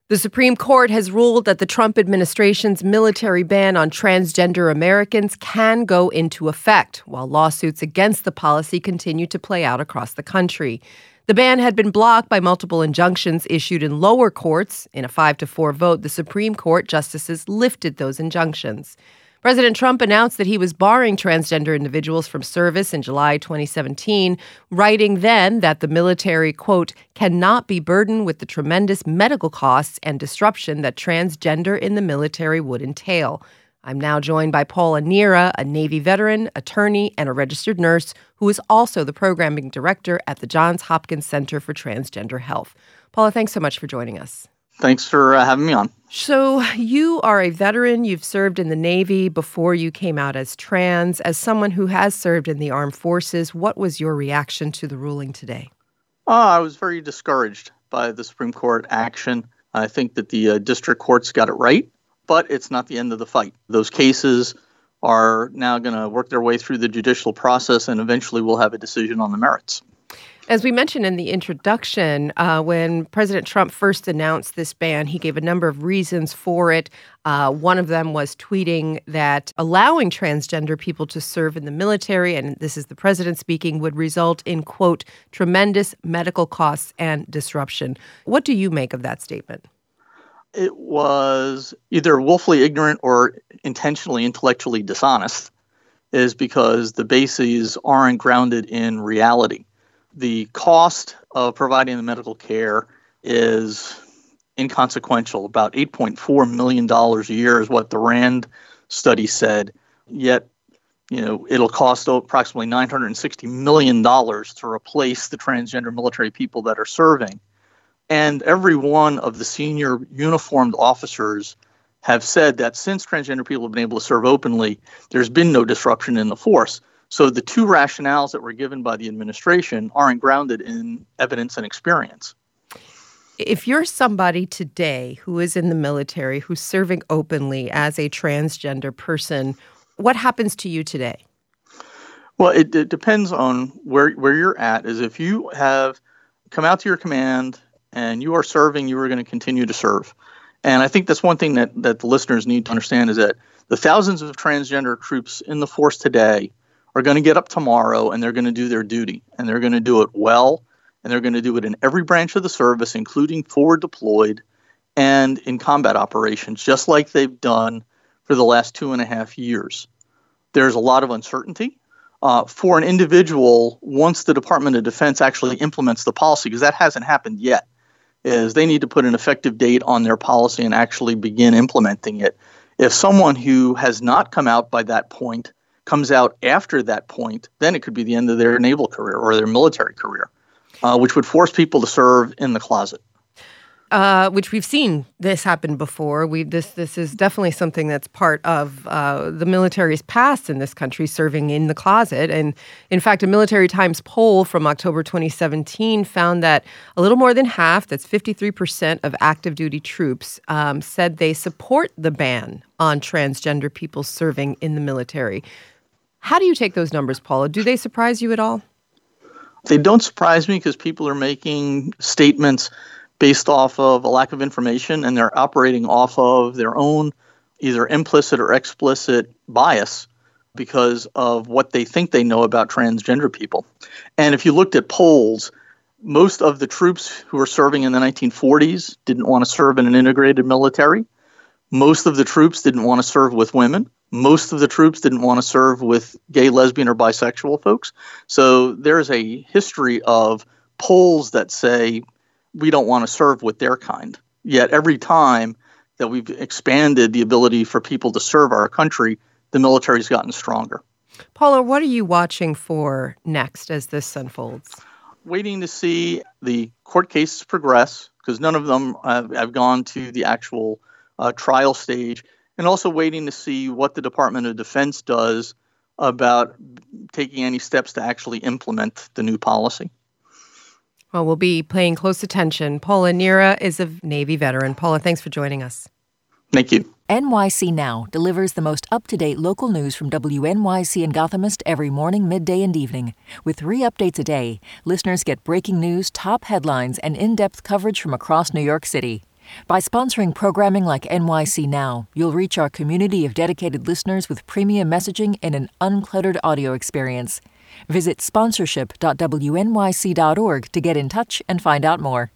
The Supreme Court has ruled that the Trump administration's military ban on transgender Americans can go into effect, while lawsuits against the policy continue to play out across the country. The ban had been blocked by multiple injunctions issued in lower courts. In a 5-4 vote, the Supreme Court justices lifted those injunctions. President Trump announced that he was barring transgender individuals from service in July 2017, writing then that the military, quote, cannot be burdened with the tremendous medical costs and disruption that transgender in the military would entail. I'm now joined by Paula Neera, a Navy veteran, attorney, and a registered nurse who is also the programming director at the Johns Hopkins Center for Transgender Health. Paula, thanks so much for joining us. Thanks for having me on. So you are a veteran. You've served in the Navy before you came out as trans. As someone who has served in the armed forces, what was your reaction to the ruling today? I was very discouraged by the Supreme Court action. I think that the district courts got it right, but it's not the end of the fight. Those cases are now going to work their way through the judicial process, and eventually we'll have a decision on the merits. As we mentioned in the introduction, when President Trump first announced this ban, he gave a number of reasons for it. One of them was tweeting that allowing transgender people to serve in the military, and this is the president speaking, would result in, quote, tremendous medical costs and disruption. What do you make of that statement? It was either willfully ignorant or intentionally intellectually dishonest, is because the bases aren't grounded in reality. The cost of providing the medical care is inconsequential. About $8.4 million a year is what the RAND study said. Yet, it'll cost approximately $960 million to replace the transgender military people that are serving. And every one of the senior uniformed officers have said that since transgender people have been able to serve openly, there's been no disruption in the force. So the two rationales that were given by the administration aren't grounded in evidence and experience. If you're somebody today who is in the military, who's serving openly as a transgender person, what happens to you today? Well, it depends on where you're at. Is if you have come out to your command and you are serving, you are going to continue to serve. And I think that's one thing that the listeners need to understand is that the thousands of transgender troops in the force today are going to get up tomorrow and they're going to do their duty, and they're going to do it well, and they're going to do it in every branch of the service, including forward deployed and in combat operations, just like they've done for the last 2.5 years. There's a lot of uncertainty for an individual once the Department of Defense actually implements the policy, because that hasn't happened yet, is they need to put an effective date on their policy and actually begin implementing it. If someone who has not come out by that point comes out after that point, then it could be the end of their naval career or their military career, which would force people to serve in the closet. Which we've seen this happen before. This is definitely something that's part of the military's past in this country, serving in the closet. And in fact, a Military Times poll from October 2017 found that a little more than half, that's 53% of active duty troops, said they support the ban on transgender people serving in the military. How do you take those numbers, Paula? Do they surprise you at all? They don't surprise me because people are making statements based off of a lack of information, and they're operating off of their own either implicit or explicit bias because of what they think they know about transgender people. And if you looked at polls, most of the troops who were serving in the 1940s didn't want to serve in an integrated military. Most of the troops didn't want to serve with women. Most of the troops didn't want to serve with gay, lesbian, or bisexual folks. So there's a history of polls that say we don't want to serve with their kind. Yet every time that we've expanded the ability for people to serve our country, the military's gotten stronger. Paula, what are you watching for next as this unfolds? Waiting to see the court cases progress, because none of them have gone to the actual trial stage, and also waiting to see what the Department of Defense does about taking any steps to actually implement the new policy. Well, we'll be paying close attention. Paula Neera is a Navy veteran. Paula, thanks for joining us. Thank you. NYC Now delivers the most up-to-date local news from WNYC and Gothamist every morning, midday, and evening. With 3 updates a day, listeners get breaking news, top headlines, and in-depth coverage from across New York City. By sponsoring programming like NYC Now, you'll reach our community of dedicated listeners with premium messaging and an uncluttered audio experience. Visit sponsorship.wnyc.org to get in touch and find out more.